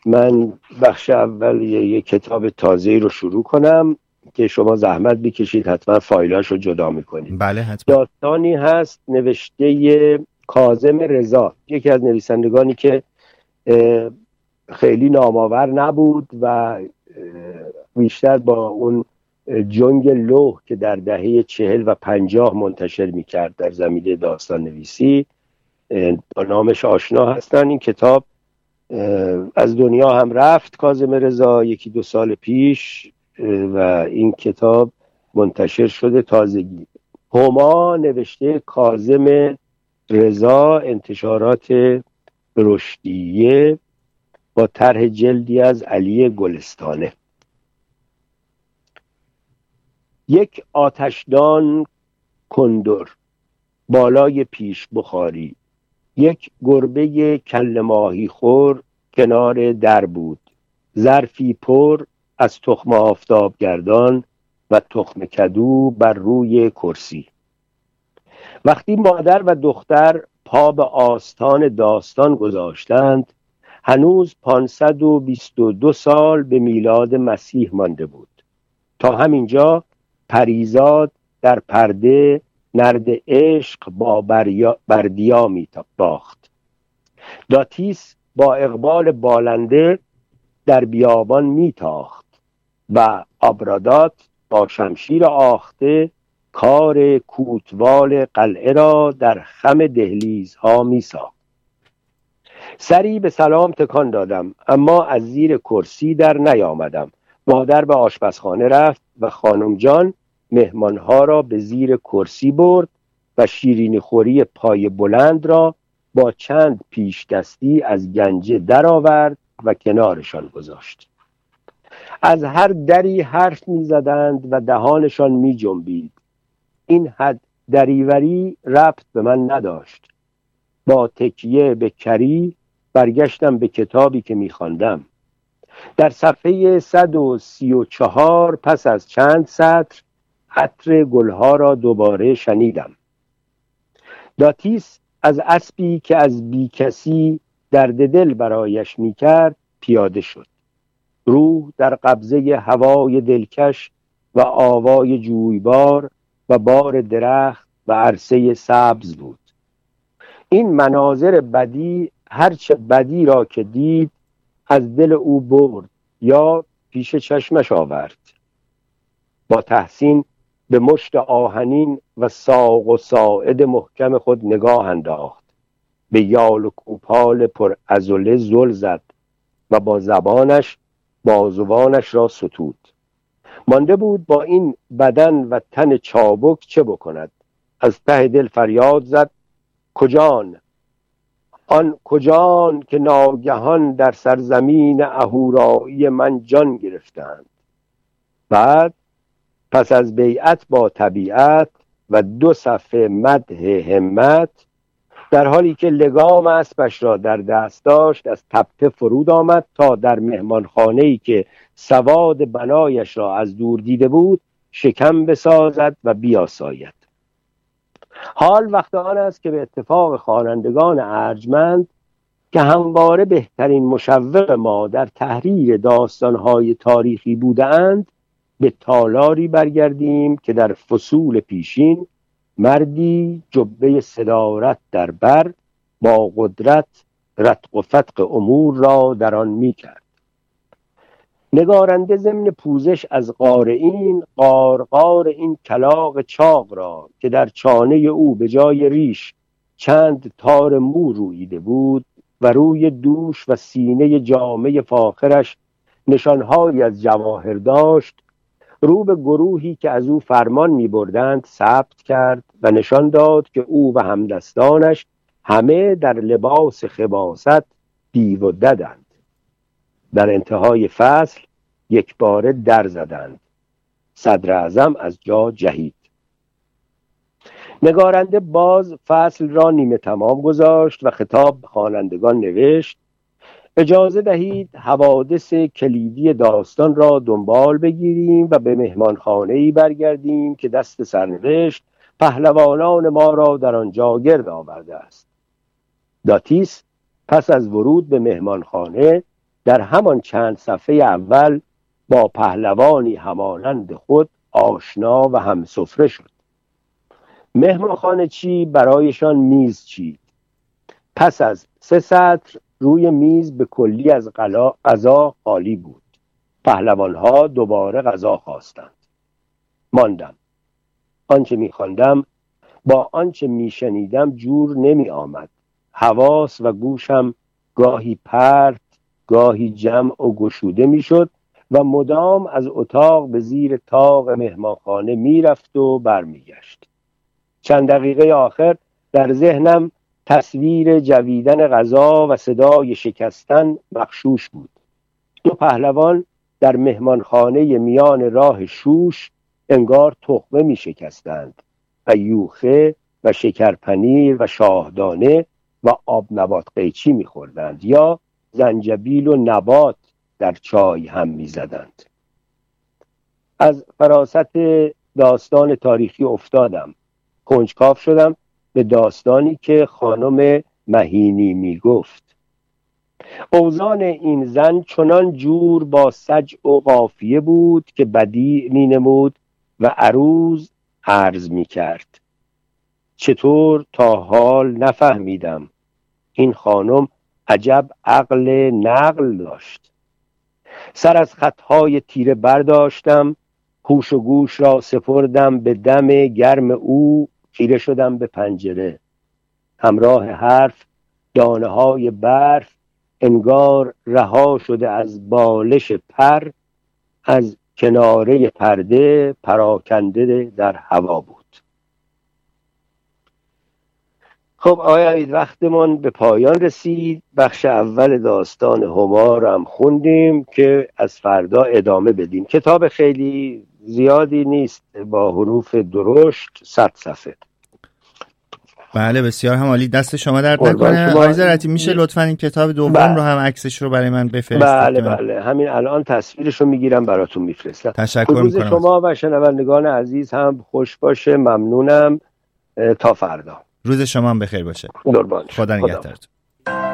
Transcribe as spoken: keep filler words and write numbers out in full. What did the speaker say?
من بخش اول یک کتاب تازه‌ای رو شروع کنم که شما زحمت بکشید حتما فایلاش رو جدا میکنید. بله حتما. داستانی هست نوشته کاظم رضا، یکی از نویسندگانی که خیلی نامآور نبود و بیشتر با اون جنگ لوح که در دهه چهل و پنجاه منتشر میکرد در زمینه داستان نویسی با نامش آشنا هستن. این کتاب از دنیا هم رفت کاظم رضا یکی دو سال پیش و این کتاب منتشر شده تازگی. هما نوشته کاظم رضا، انتشارات رشدیه، با طرح جلدی از علی گلستانه. یک آتشدان کندر بالای پیش بخاری، یک گربه کله ماهی خور کنار در بود، ظرفی پر از تخم آفتابگردان و تخم کدو بر روی کرسی. وقتی مادر و دختر پا به آستان داستان گذاشتند هنوز پانصد و بیست و دو سال به میلاد مسیح مانده بود. تا همینجا پریزاد در پرده نرد عشق با بردیا می باخت. داتیس با اقبال بالنده در بیابان می تاخت و آبرادات با شمشیر آخته کار کوتوال قلعه را در خم دهلیزها می ساخت. سری به سلام تکان دادم اما از زیر کرسی در نیامدم. مادر به آشپزخانه رفت و خانم جان مهمانها را به زیر کرسی برد و شیرینی خوری پای بلند را با چند پیش دستی از گنجه درآورد و کنارشان گذاشت. از هر دری حرف می زدند و دهانشان می جنبید. این حد دریوری ربط به من نداشت. با تکیه به کری برگشتم به کتابی که می خواندم. در صفحه صد و سی و چهار پس از چند سطر عطر گلها را دوباره شنیدم. داتیس از اسبی که از بی کسی درد دل برایش می کرد پیاده شد. روح در قبضه هوای دلکش و آوای جویبار و بار درخت و عرصه سبز بود. این مناظر بدی هرچه بدی را که دید از دل او برد یا پیش چشمش آورد. با تحسین به مشت آهنین و ساق و ساعد محکم خود نگاه انداخت. به یال و کوپال پر عضله زل زد و با زبانش بازوانش را ستود. مانده بود با این بدن و تن چابک چه بکند. از ته دل فریاد زد کجان؟ آن کجان که ناگهان در سرزمین اهورایی من جان گرفتند. بعد پس از بیعت با طبیعت و دو صفحه مدح همت، در حالی که لگام اسبش را در دست داشت از تپه فرود آمد تا در مهمانخانه‌ای که سواد بنایش را از دور دیده بود شکم بسازد و بیاساید. حال وقت آن است که به اتفاق خوانندگان ارجمند که همواره بهترین مشوق ما در تحریر داستان‌های تاریخی بودند به تالاری برگردیم که در فصول پیشین مردی جبه صدارت در بر با قدرت رتق و فتق امور را در آن می کرد. نگارنده ضمن پوزش از قارئین قارقار این کلاغ چاق را که در چانه او به جای ریش چند تار مو رویده بود و روی دوش و سینه جامه فاخرش نشانهایی از جواهر داشت، رو به گروهی که از او فرمان می بردند ثبت کرد و نشان داد که او و همدستانش همه در لباس خباثت دیو و ددند. در انتهای فصل یک باره در زدند. صدر اعظم از جا جهید. نگارنده باز فصل را نیمه تمام گذاشت و خطاب به خوانندگان نوشت اجازه دهید حوادث کلیدی داستان را دنبال بگیریم و به مهمانخانه‌ای برگردیم که دست سرنوشت پهلوانان ما را در آنجا گرد آورده است. داتیس پس از ورود به مهمانخانه در همان چند صفحه اول با پهلوانی همانند خود آشنا و همسفره شد. مهمانخانه چی برایشان میز چید. پس از سه سطر روی میز به کلی از غذا خالی بود. پهلوانها دوباره غذا خواستند. ماندم. آنچه می‌خواندم با آنچه میشنیدم جور نمی آمد. حواس و گوشم گاهی پرت گاهی جمع و گشوده میشد و مدام از اتاق به زیر طاق مهمانخانه میرفت و برمیگشت. چند دقیقه آخر در ذهنم تصویر جویدن غذا و صدای شکستن مغشوش بود. دو پهلوان در مهمانخانه میان راه شوش انگار تخمه می شکستند و یوخه و شکرپنیر و شاهدانه و آب نبات قیچی می خوردند یا زنجبیل و نبات در چای هم می زدند. از فراست داستان تاریخی افتادم. کنجکاو شدم به داستانی که خانم مهینی می گفت. اوزان این زن چنان جور با سجع و قافیه بود که بدیع می نمود و عروض عرض می کرد. چطور تا حال نفهمیدم این خانم عجب عقل نقل داشت. سر از خطهای تیره برداشتم، هوش و گوش را سپردم به دم گرم او، خیره شدم به پنجره. همراه حرف دانه های برف انگار رها شده از بالش پر از کناره پرده پراکنده در هوا بود. خب آقای وقتمون به پایان رسید. بخش اول داستان همار هم خوندیم که از فردا ادامه بدیم. کتاب خیلی زیادی نیست، با حروف درشت، صد صفحه. بله بسیار هم عالی، دست شما درد نکنه. آقای زراعتی میشه لطفاً این کتاب دوم بله. رو هم عکسش رو برای من بفرستید؟ بله بله همین الان تصویرش رو میگیرم براتون میفرستم. تشکر روز میکنم. شما و شنوندگان عزیز هم خوش باشه. ممنونم. تا فردا. روز شما هم بخیر باشه. قربان. خدا نگهدارتون.